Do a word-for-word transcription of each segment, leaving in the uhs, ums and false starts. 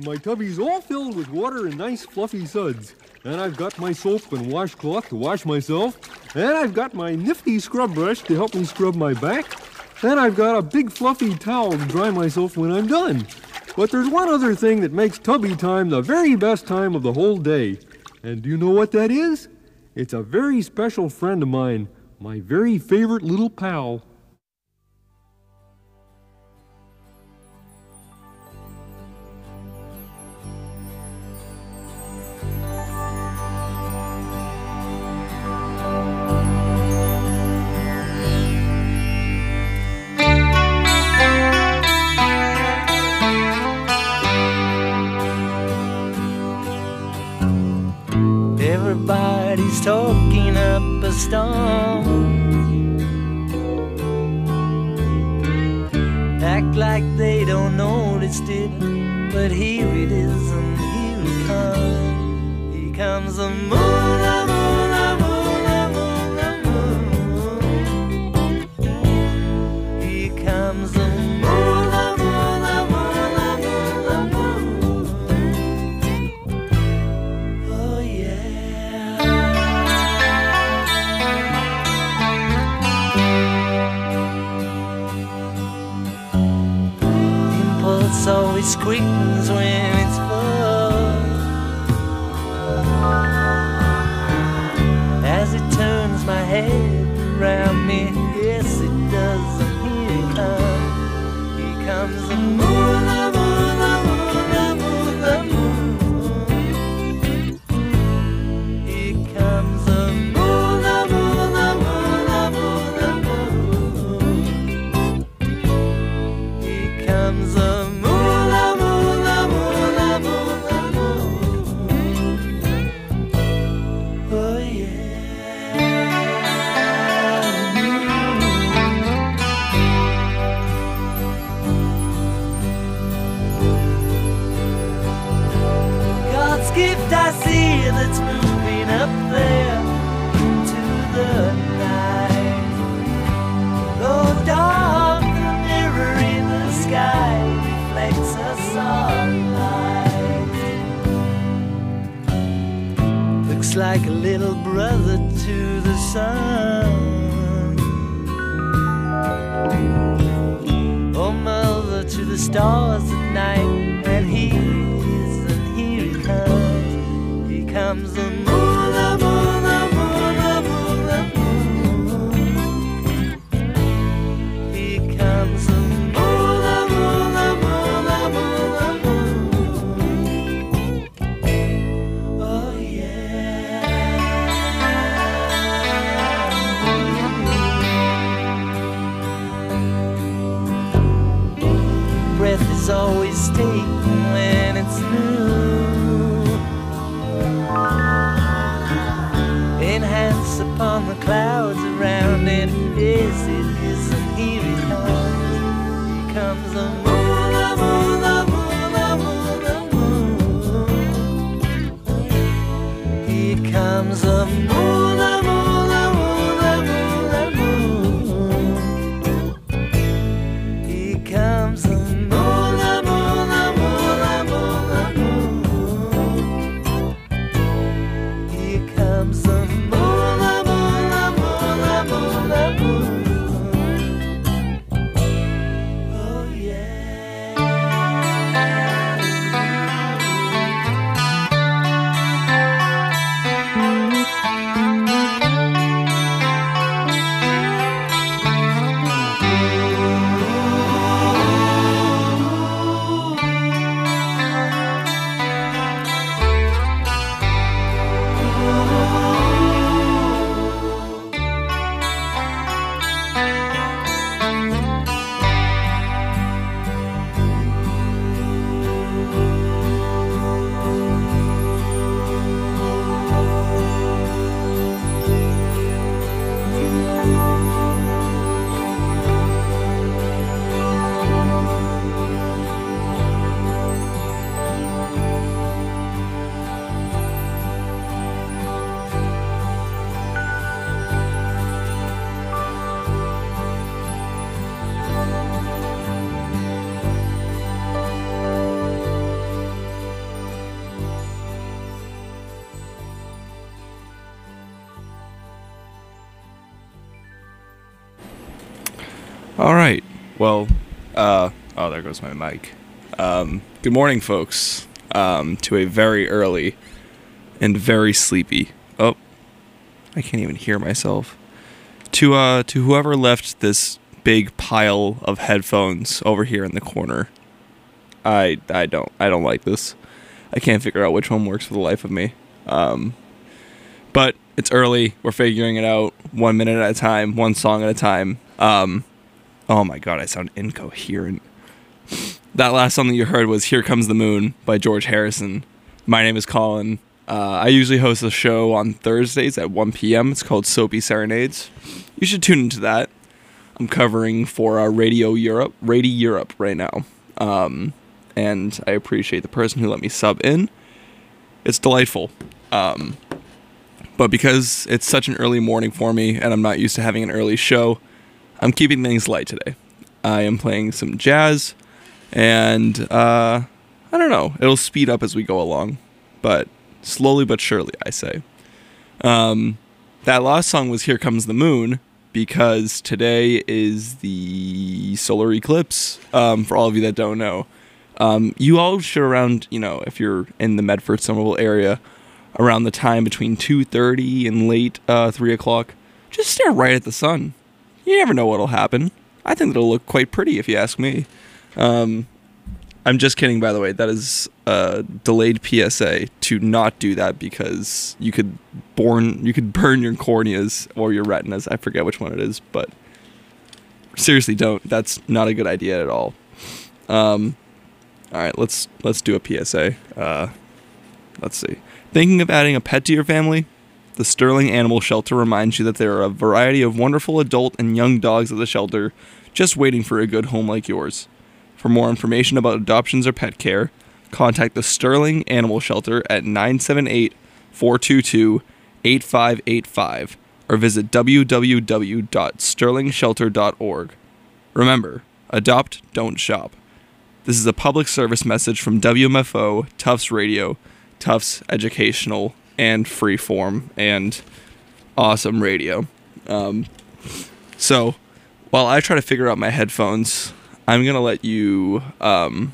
my tubby's all filled with water and nice fluffy suds. And I've got my soap and washcloth to wash myself. And I've got my nifty scrub brush to help me scrub my back. And I've got a big fluffy towel to dry myself when I'm done. But there's one other thing that makes tubby time the very best time of the whole day. And do you know what that is? It's a very special friend of mine, my very favorite little pal. Everybody's talking up a storm. Act like they don't notice it, but here it is and here it comes. Here comes the moon, the moon, the moon, the moon, the moon. Here comes the moon, the moon, the moon, the moon, the moon. Oh yeah. Impulse always quickens when it's full. As it turns my head around me, yes it does, and here it comes. Here comes the moon, the moon, the moon, the moon, the moon. Here comes the moon, the moon, the moon, the moon, the moon. Here comes the moon, the moon, the moon, the moon, the moon. Oh yeah. God's gift I see that's moving up there into the night. Though dark, the mirror in the sky reflects a sunlight. Looks like a little brother to the sun, or mother to the stars at night. And here it is, and here it comes. Here comes the moon, the moon, the moon, the moon, the moon. Here comes the moon, the moon, the moon, the moon, the moon. Oh yeah. Breath is always taken when it's new. Enhance upon the clouds around it. Yes, it is, and here it comes. Here comes the moon, the moon, the moon, the moon, the moon. Here comes the moon, the moon, the moon, the moon, the moon. Here comes the moon, the moon, the moon, the moon, the moon. Here comes the moon, the moon, the moon, the moon, the moon. Oh yeah. All right. Well, uh, oh, there goes my mic. Um, good morning, folks, um, to a very early and very sleepy. Oh, I can't even hear myself. To, uh, to whoever left this big pile of headphones over here in the corner. I, I don't, I don't like this. I can't figure out which one works for the life of me. Um, but it's early. We're figuring it out one minute at a time, one song at a time. Um, oh my God, I sound incoherent. That last song that you heard was Here Comes the Moon by George Harrison. My name is Colin. Uh, I usually host a show on Thursdays at one p.m. It's called Soapy Serenades. You should tune into that. I'm covering for uh, Radio Europe, Radio Europe right now. Um, and I appreciate the person who let me sub in. It's delightful. Um, but because it's such an early morning for me and I'm not used to having an early show, I'm keeping things light today. I am playing some jazz and uh, I don't know, it'll speed up as we go along, but slowly but surely, I say. Um, that last song was Here Comes the Moon because today is the solar eclipse, um, for all of you that don't know. Um, you all should around, you know, if you're in the Medford Somerville area, around the time between two thirty and late uh, three o'clock, just stare right at the sun. You never know what'll happen. I think it'll look quite pretty if you ask me. Um, I'm just kidding, by the way. That is a delayed P S A to not do that because you could burn, you could burn your corneas or your retinas. I forget which one it is, but seriously, don't. That's not a good idea at all. Um, all right, let's let's do a P S A. Uh, let's see. Thinking of adding a pet to your family? The Sterling Animal Shelter reminds you that there are a variety of wonderful adult and young dogs at the shelter just waiting for a good home like yours. For more information about adoptions or pet care, contact the Sterling Animal Shelter at nine seven eight, four two two, eight five eight five or visit w w w dot sterling shelter dot org. Remember, adopt, don't shop. This is a public service message from W M F O, Tufts Radio, Tufts Educational, and Freeform, and awesome radio. Um, so, while I try to figure out my headphones, I'm going to let you, um,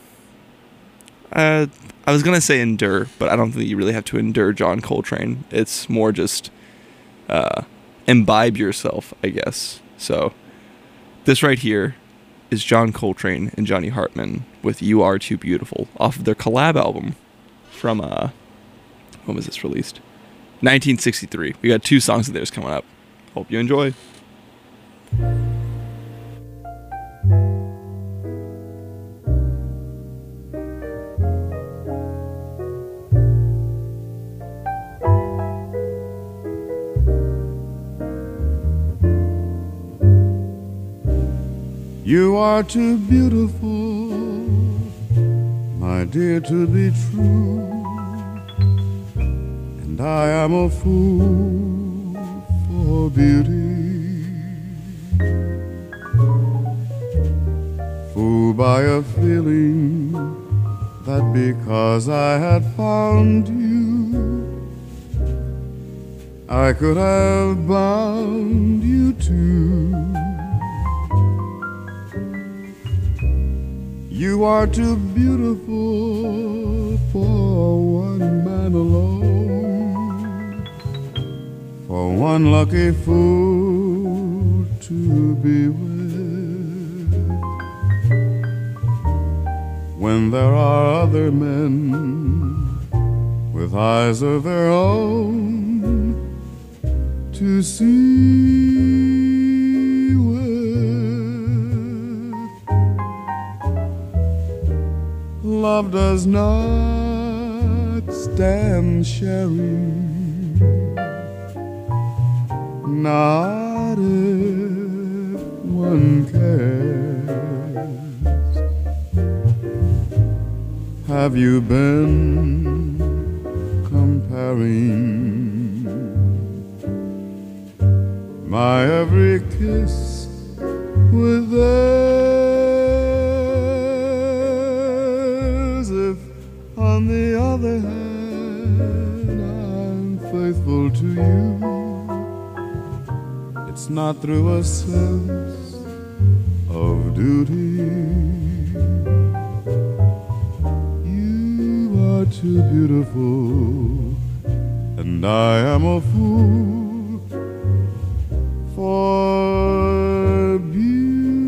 uh, I was going to say endure, but I don't think you really have to endure John Coltrane. It's more just, uh, imbibe yourself, I guess. So, this right here is John Coltrane and Johnny Hartman with You Are Too Beautiful off of their collab album from, uh, when was this released? nineteen sixty-three. We got two songs of theirs coming up. Hope you enjoy. You are too beautiful, my dear, to be true. And I am a fool for beauty, fooled by a feeling that because I had found you, I could have bound you too. You are too beautiful for one man alone, for one lucky fool to be with, when there are other men with eyes of their own to see with. Love does not stand sharing, not if one cares. Have you been comparing my every kiss with theirs? If on the other hand I'm faithful to you, it's not through a sense of duty. You are too beautiful, and I am a fool for beauty.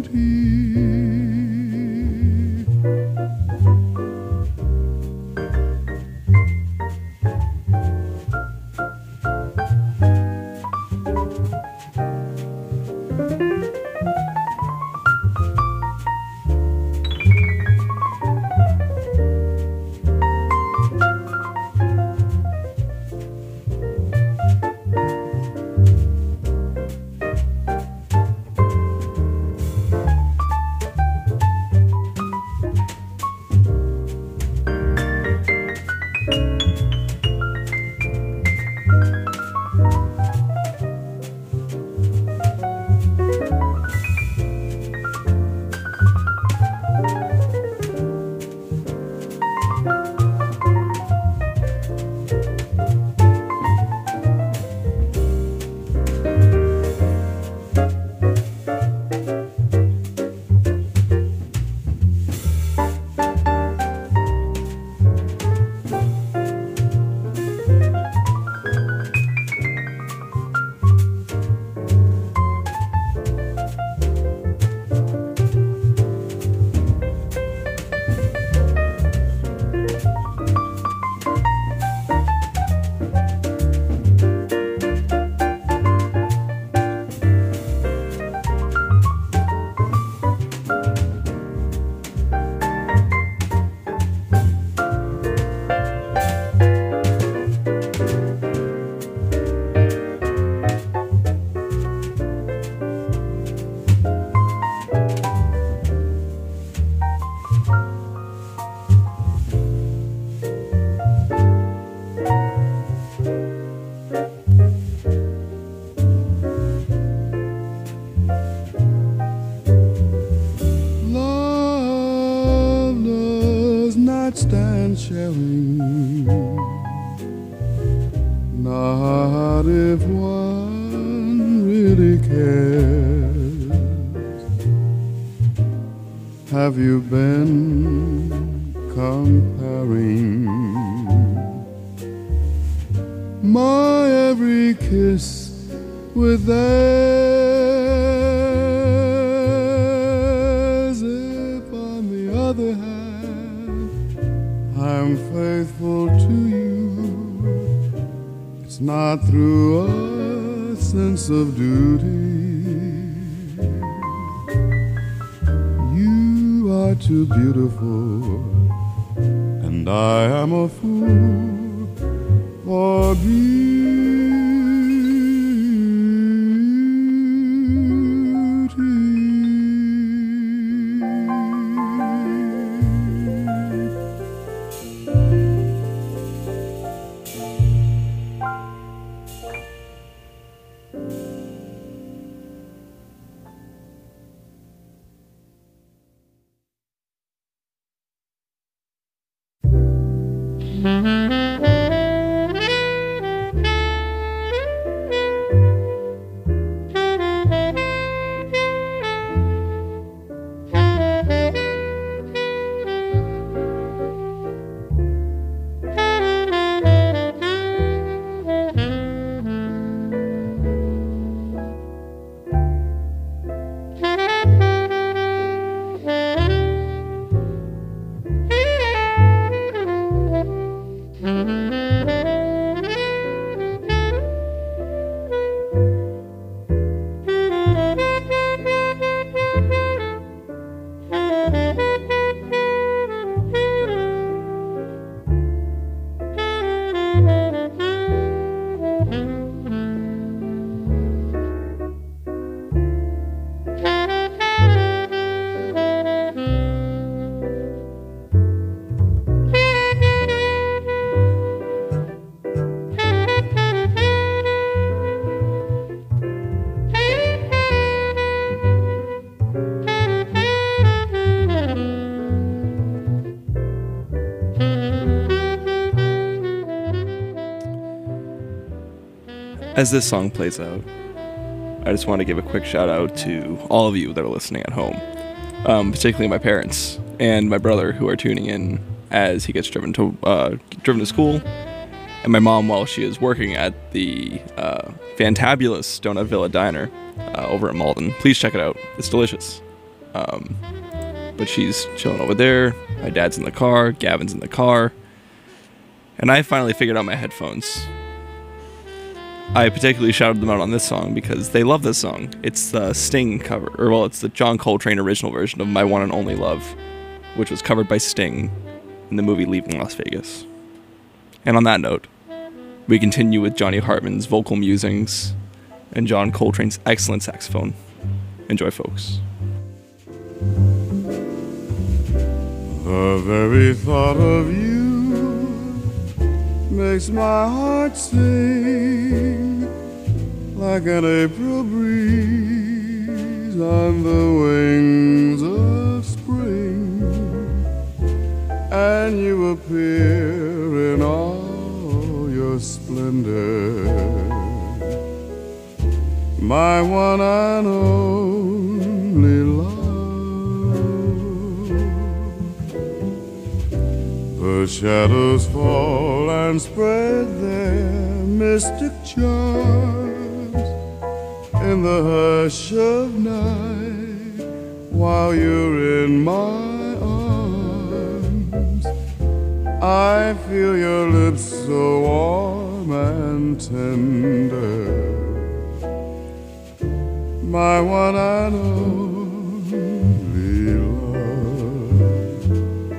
Stand sharing, not if one really cares. Have you been comparing my every kiss with theirs? If on the other hand I'm faithful to you, it's not through a sense of duty. You are too beautiful, and I am a fool for beauty. As this song plays out, I just want to give a quick shout out to all of you that are listening at home. um, particularly my parents and my brother, who are tuning in as he gets driven to uh, driven to school, and my mom while she is working at the uh, fantabulous Donut Villa Diner uh, over at Malden. Please check it out; it's delicious. Um, but she's chilling over there. My dad's in the car. Gavin's in the car. And I finally figured out my headphones. I particularly shouted them out on this song because they love this song. It's the Sting cover, or well, it's the John Coltrane original version of My One and Only Love, which was covered by Sting in the movie Leaving Las Vegas. And on that note, we continue with Johnny Hartman's vocal musings and John Coltrane's excellent saxophone. Enjoy, folks. The very thought of you makes my heart sing like an April breeze on the wings of spring, and you appear in all your splendor, my one and only love. The shadows fall and spread their mystic charms in the hush of night while you're in my arms. I feel your lips so warm and tender, my one and only love.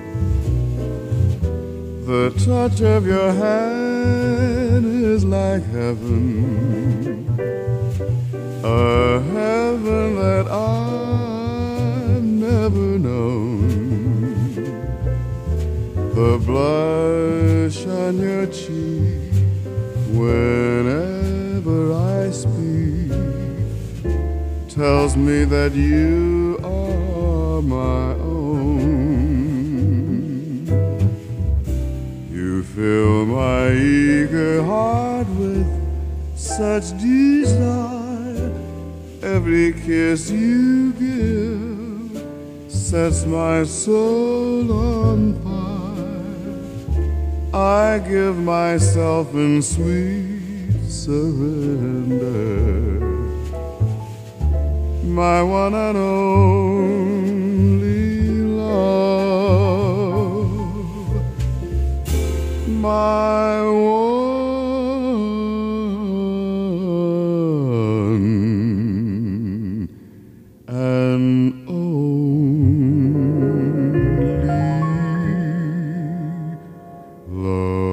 The touch of your hand is like heaven, a heaven that I've never known. The blush on your cheek whenever I speak tells me that you are my own. You fill my eager heart with such desire. Every kiss you give sets my soul on fire. I give myself in sweet surrender, my one and only love, my one and only love.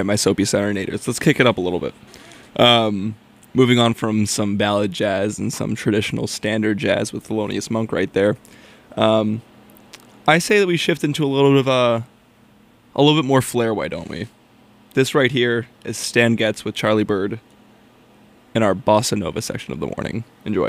right, my soapy serenaders. Let's kick it up a little bit. Um, moving on from some ballad jazz and some traditional standard jazz with Thelonious Monk right there. Um, I say that we shift into a little bit of a, a little bit more flair, why don't we? This right here is Stan Getz with Charlie Bird in our Bossa Nova section of the morning. Enjoy.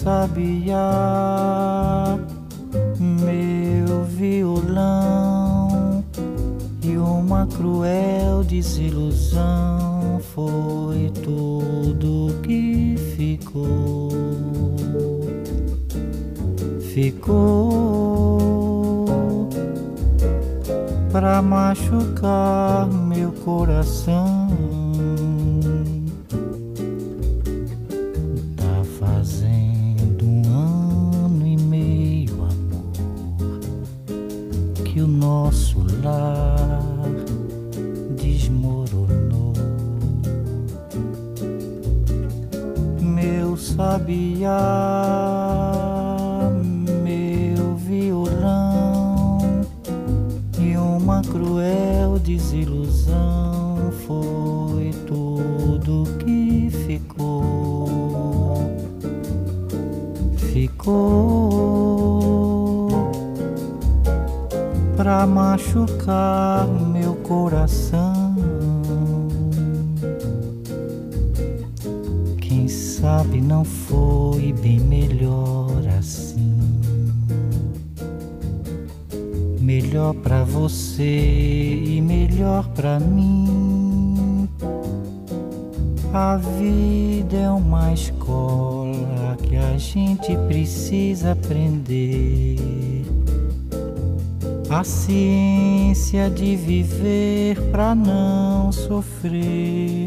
sabiá, meu violão, e uma cruel desilusão foi tudo que ficou. Ficou pra machucar meu coração. Tá fazendo um ano e meio, amor, que o nosso lar desmoronou. Meu sabiá, meu violão, e uma cruel desilusão foi tudo que ficou. Ficou pra machucar meu coração. Quem sabe não foi bem melhor assim. Melhor pra você e melhor pra mim. A vida é uma escola que a gente precisa aprender. A ciência de viver pra não sofrer.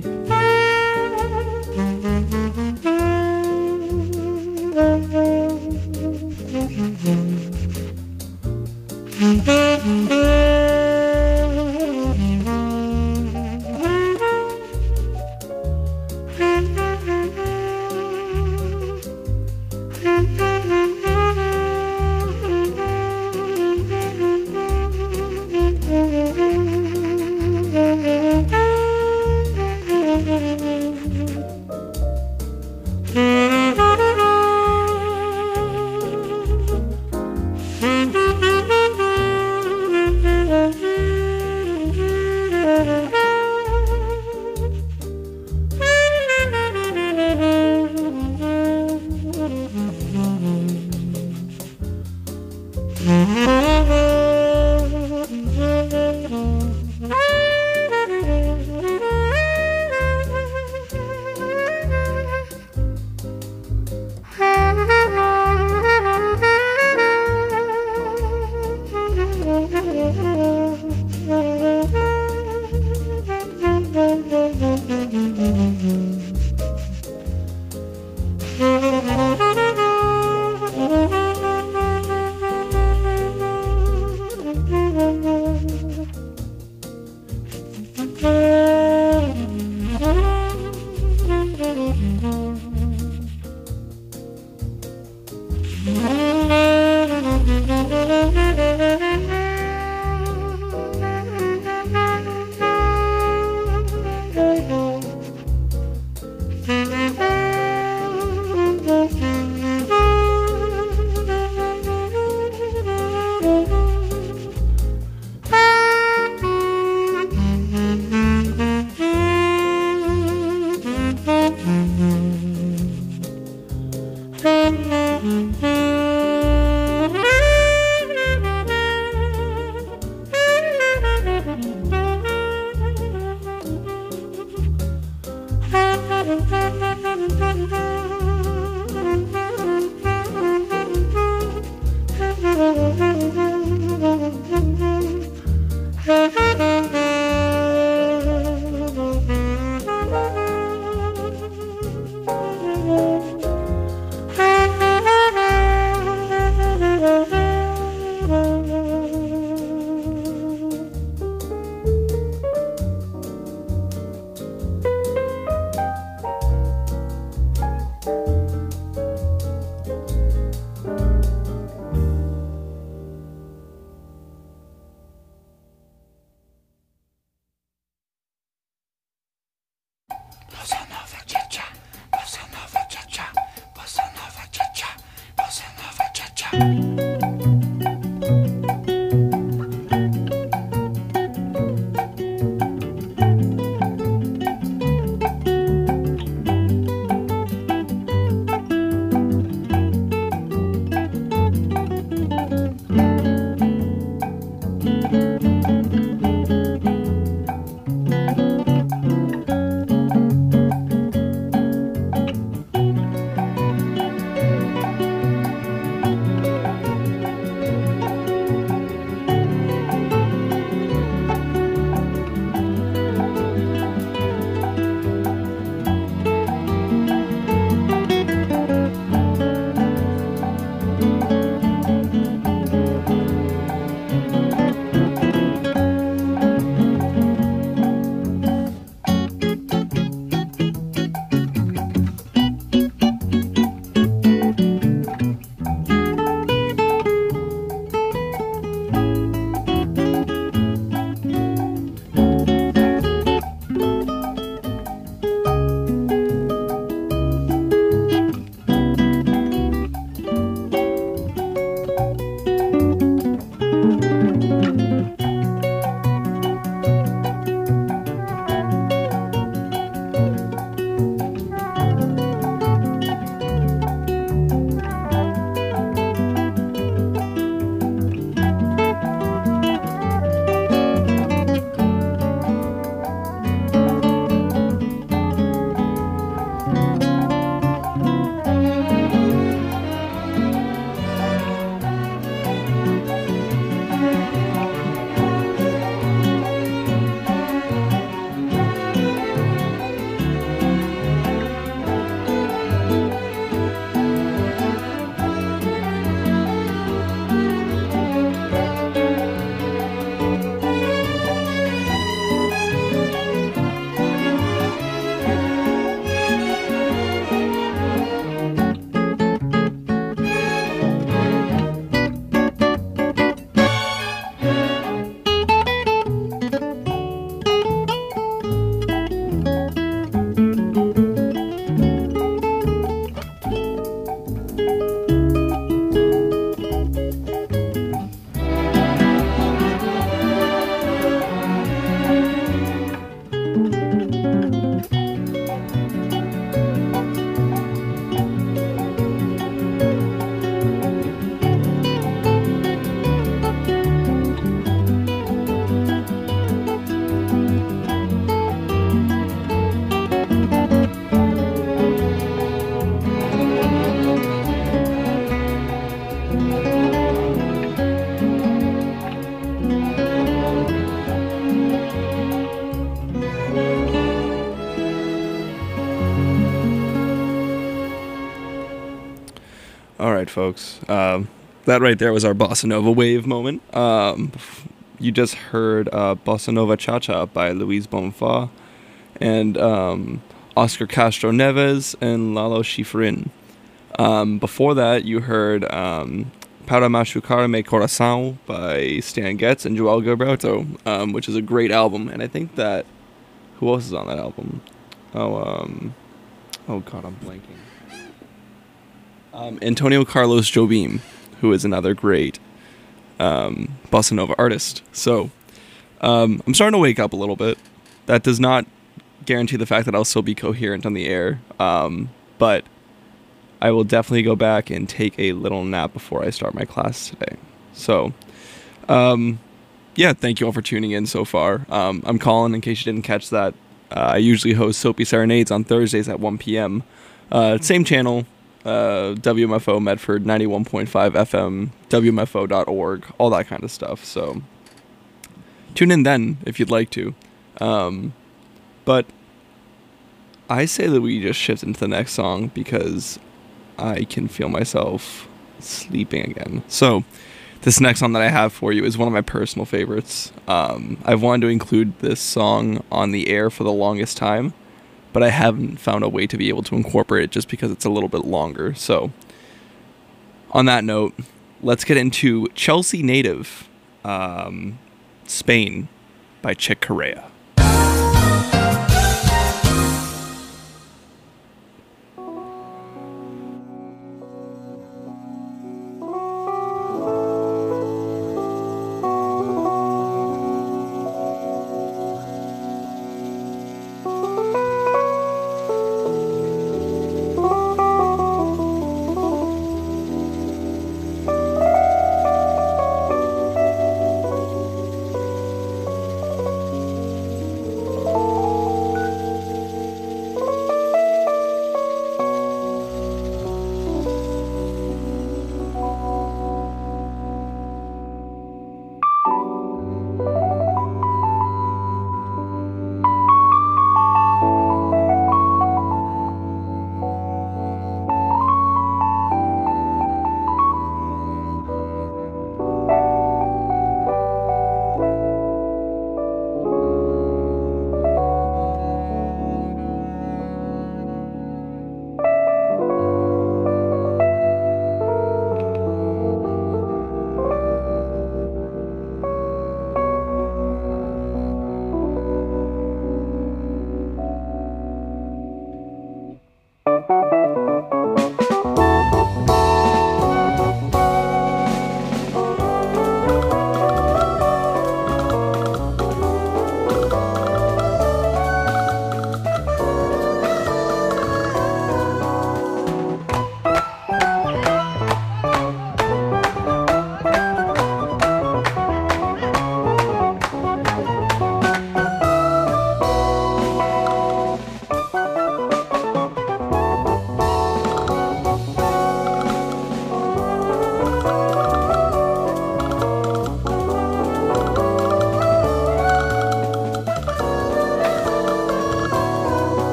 right, folks. Um, that right there was our Bossa Nova wave moment. Um, you just heard uh, Bossa Nova Cha-Cha by Luis Bonfa and um, Oscar Castro Neves and Lalo Schifrin. Um, before that, you heard um, Para Machucar Mi Coração by Stan Getz and Joel Gilberto, um, which is a great album. And I think that... Who else is on that album? Oh, um... Oh, God, I'm blanking. Um, Antonio Carlos Jobim, who is another great um, bossa nova artist. So, um, I'm starting to wake up a little bit. That does not guarantee the fact that I'll still be coherent on the air, um, but I will definitely go back and take a little nap before I start my class today. So, um, yeah, thank you all for tuning in so far. Um, I'm Colin, in case you didn't catch that. Uh, I usually host Soapy Serenades on Thursdays at one p.m. Uh, same channel, uh, W M F O Medford, ninety-one point five F M, W M F O dot org, all that kind of stuff. So tune in then if you'd like to. Um, but I say that we just shift into the next song because I can feel myself sleeping again. So this next song that I have for you is one of my personal favorites. Um, I've wanted to include this song on the air for the longest time, but I haven't found a way to be able to incorporate it just because it's a little bit longer. So on that note, let's get into Chelsea Native, um, Spain by Chick Corea.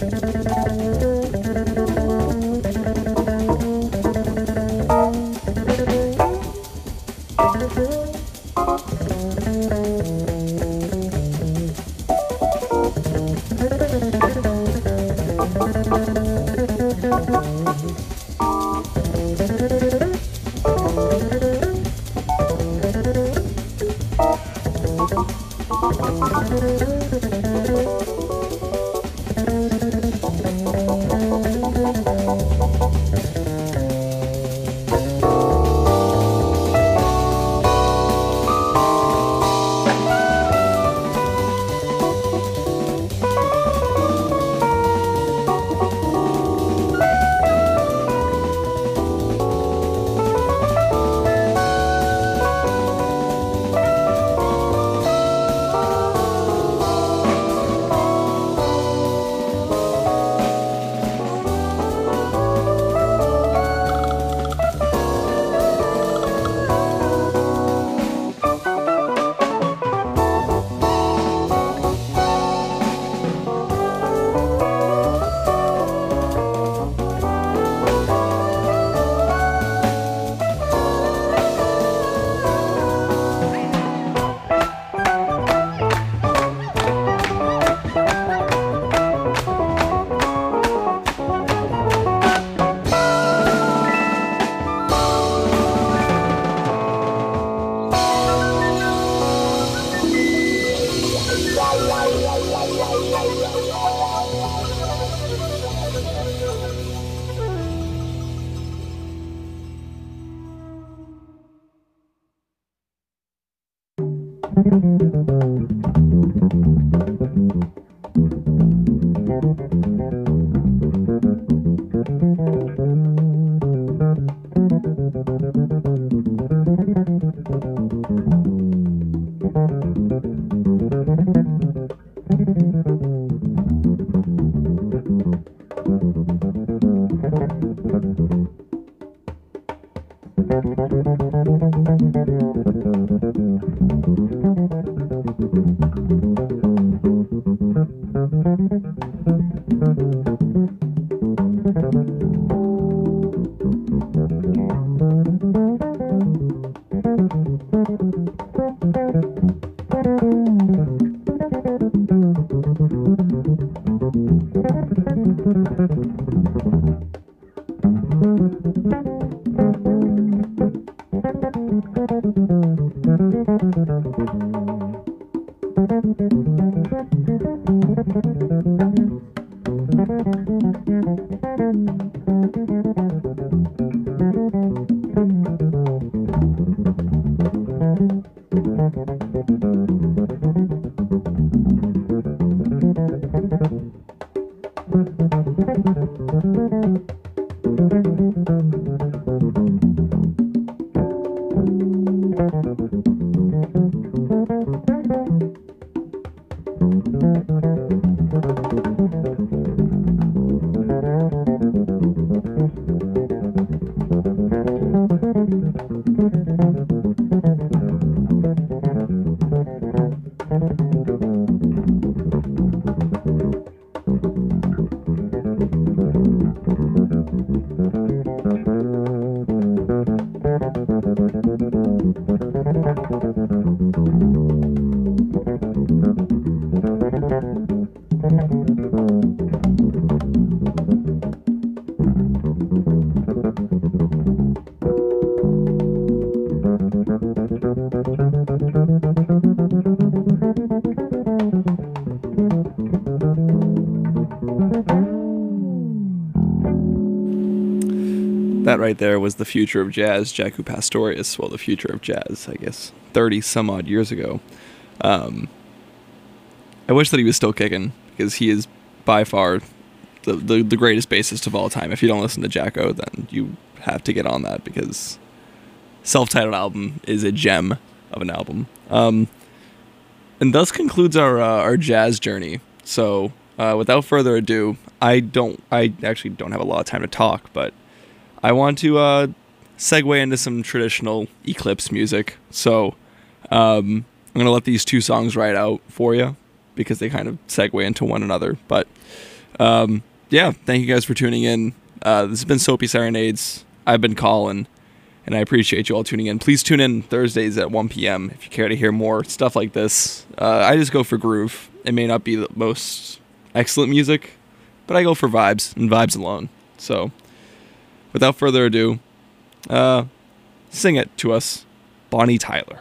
That right there was the future of jazz, Jaco Pastorius. Well, the future of jazz, I guess, thirty some odd years ago. Um, I wish that he was still kicking, because he is by far the, the the greatest bassist of all time. If you don't listen to Jaco, then you have to get on that, because self-titled album is a gem of an album. Um, and thus concludes our uh, our jazz journey. So uh, without further ado, I don't I actually don't have a lot of time to talk, but I want to uh, segue into some traditional Eclipse music. So um, I'm going to let these two songs ride out for you, because they kind of segue into one another. But Um, yeah, thank you guys for tuning in. Uh, this has been Soapy Serenades. I've been Colin, and I appreciate you all tuning in. Please tune in Thursdays at one p.m. if you care to hear more stuff like this. Uh, I just go for groove. It may not be the most excellent music, but I go for vibes and vibes alone. So, without further ado, uh, sing it to us, Bonnie Tyler.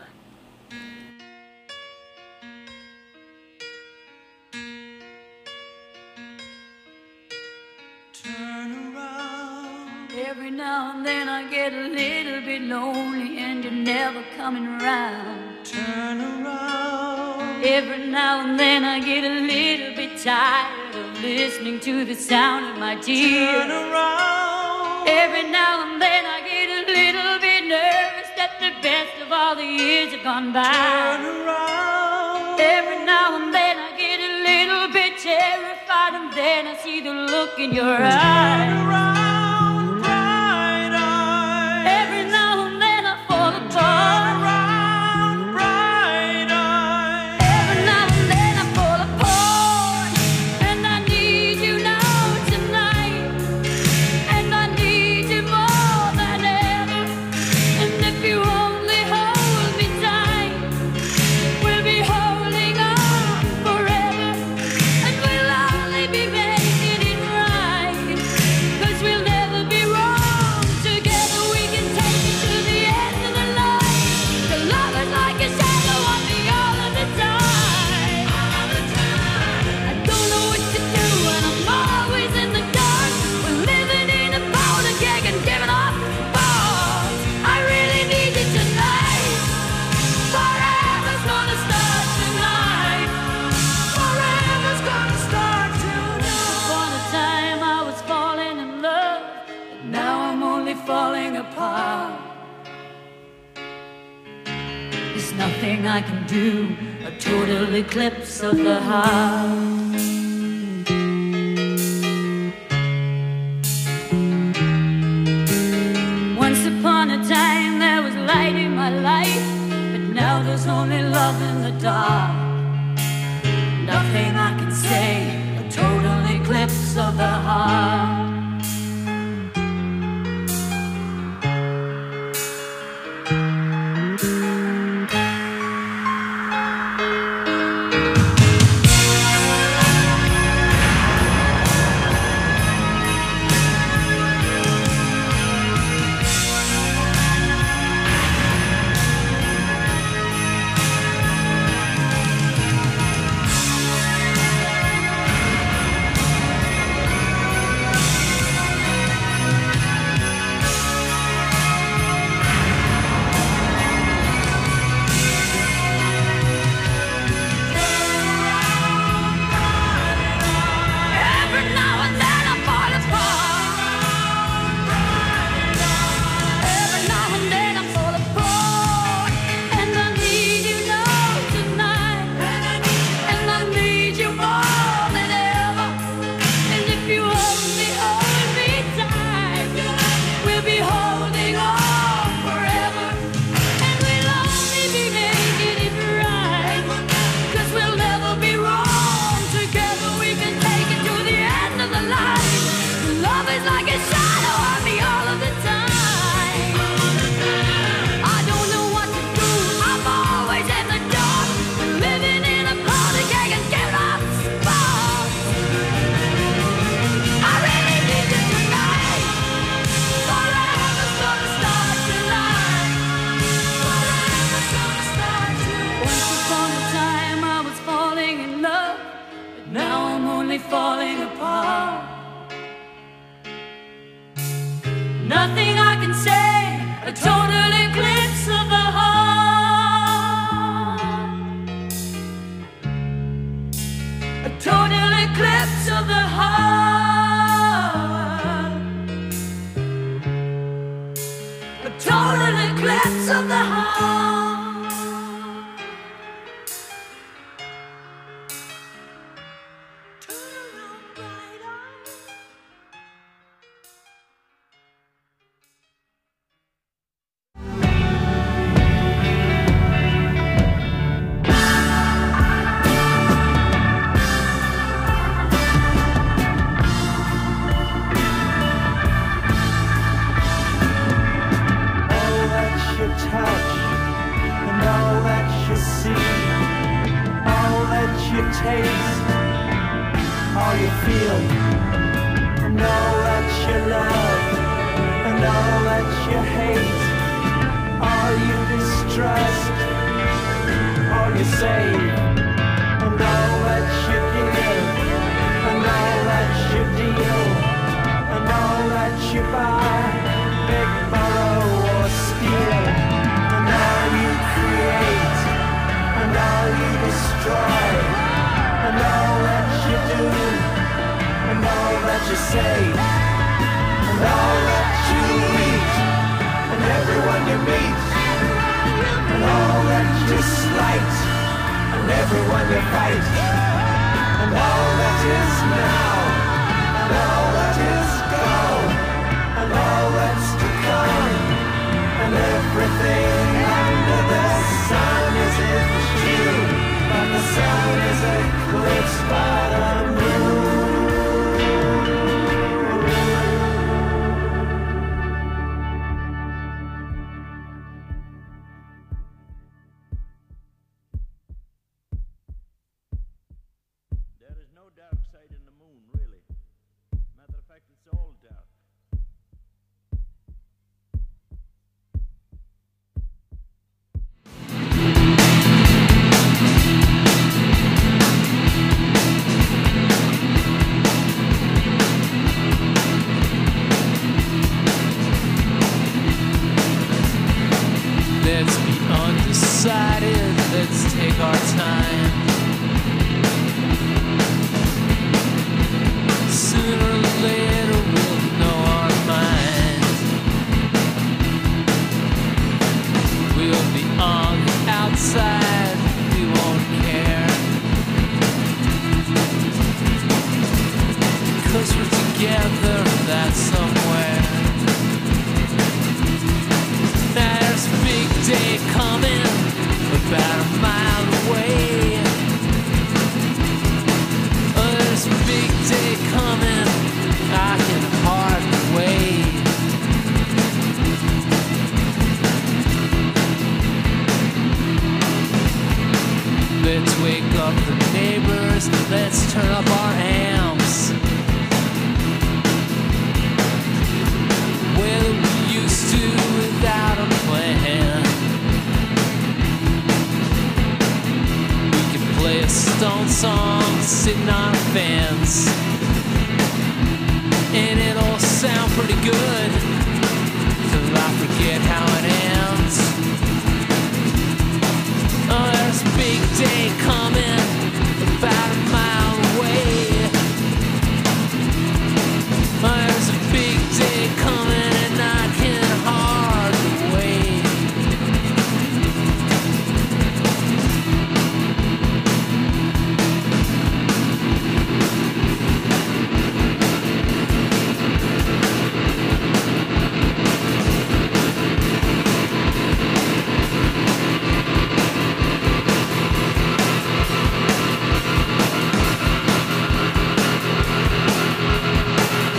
Every now and then I get a little bit lonely and you're never coming around. Turn around. Every now and then I get a little bit tired of listening to the sound of my tears. Turn around. Every now and then I get a little bit nervous that the best of all the years have gone by. Turn around. Every now and then I get a little bit terrified and then I see the look in your eyes. Turn around. Falling apart. There's nothing I can do, a total eclipse of the heart. Once upon a time there was light in my life, but now there's only love in the dark. Nothing I can say, a total eclipse of the heart. Falling apart. Nothing I can say, a total eclipse of the heart. A total eclipse of the heart. A total eclipse of the heart. taste, all you feel, and all that you love, and all that you hate, all you distrust, all you save, and all that you give, and all that you deal, and all that you buy, beg, borrow, or steal, and all you create, and all you destroy, and all that you do, and all that you say, and all that you eat, and everyone you meet, and all that you slight, and everyone you fight, and all that is now, and all that is gone, and all that's to come, and everything under the sun is in June, but the sun is eclipsed by the moon. There is no dark side in the moon, really. Matter of fact, it's all dark. Let's be undecided, let's take our time. Sooner or later we'll know our mind. We'll be on the outside, we won't care. Cause we're together, that's somewhere. There's a big day coming, about a mile away. Oh, there's a big day coming, I can hardly wait. Let's wake up the neighbors, let's turn up our amps. Well, we used to without a plan. We can play a Stone song sitting on fans, and it'll sound pretty good till I forget how it ends. Oh, there's a big day coming.